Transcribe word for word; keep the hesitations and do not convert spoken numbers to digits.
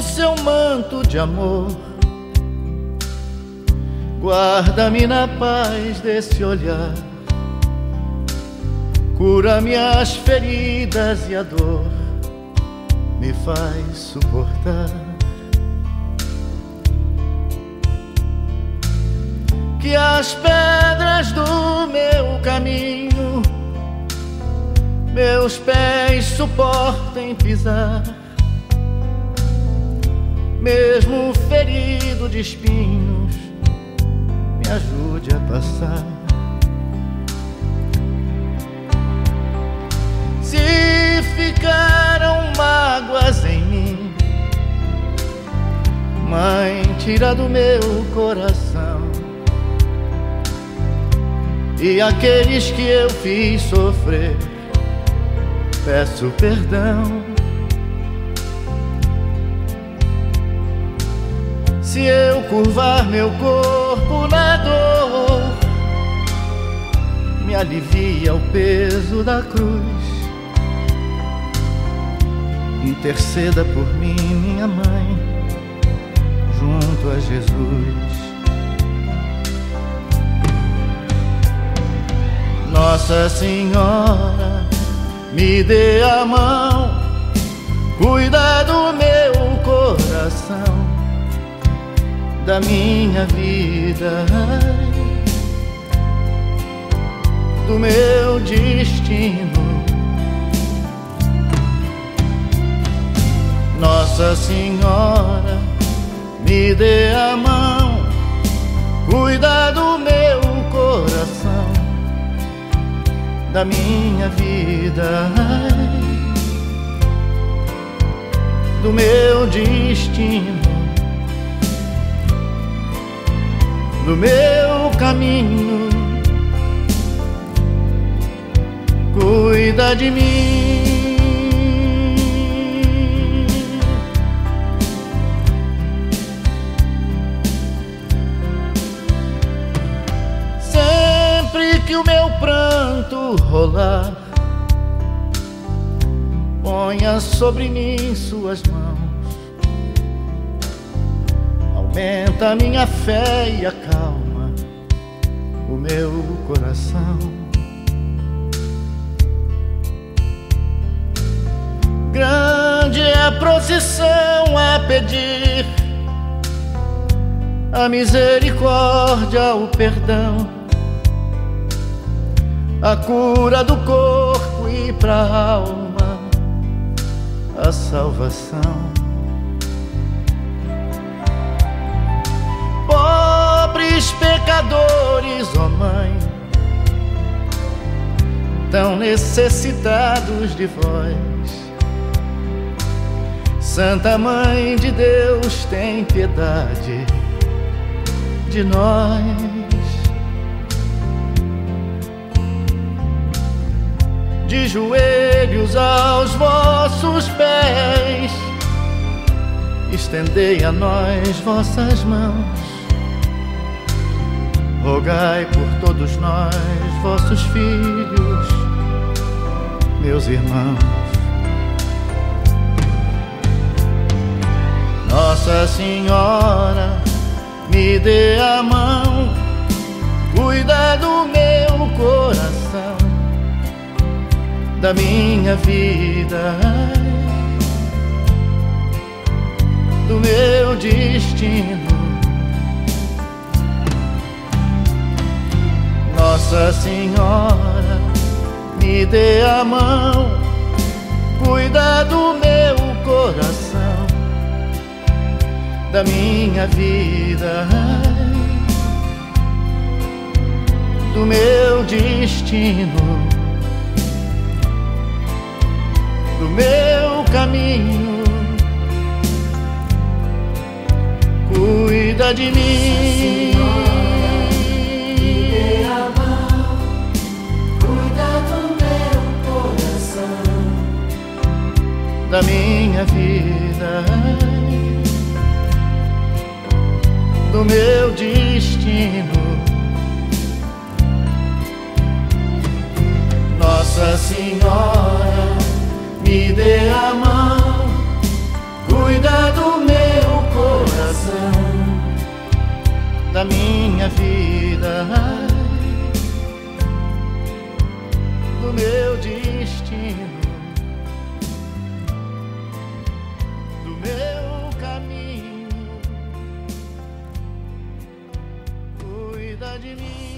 seu manto de amor, guarda-me na paz desse olhar, cura minhas feridas e a dor me faz suportar. Que as pedras do meu caminho meus pés suportem pisar, mesmo ferido de espinhos, me ajude a passar. Se ficaram mágoas em mim, Mãe, tira do meu coração. E aqueles que eu fiz sofrer, peço perdão. Se eu curvar meu corpo na dor, me alivia o peso da cruz. Interceda por mim, minha mãe, junto a Jesus. Nossa Senhora, me dê a mão, cuida do meu coração, da minha vida, do meu destino. Nossa Senhora, me dê a mão, cuida do meu coração, da minha vida, do meu destino, do meu caminho. Cuida de mim. Sempre que o meu pranto rolar, ponha sobre mim suas mãos, aumenta a minha fé e acalma o meu coração. Grande é a procissão a pedir a misericórdia, o perdão, a cura do corpo e pra alma a salvação. Pobres pecadores, ó Mãe, tão necessitados de vós. Santa Mãe de Deus, tem piedade de nós. De joelhos aos vossos pés, estendei a nós vossas mãos. Rogai por todos nós, vossos filhos, meus irmãos. Nossa Senhora, me dê a mão, cuida do meu coração, da minha vida, do meu destino. Nossa Senhora, me dê a mão, cuida do meu coração, da minha vida, do meu destino, do meu caminho. Cuida de mim. Me dê a mão, cuida do meu coração, da minha vida, do meu destino. Nossa Senhora, me dê a mão, cuida do meu vida, do meu destino, do meu caminho. Cuida de mim.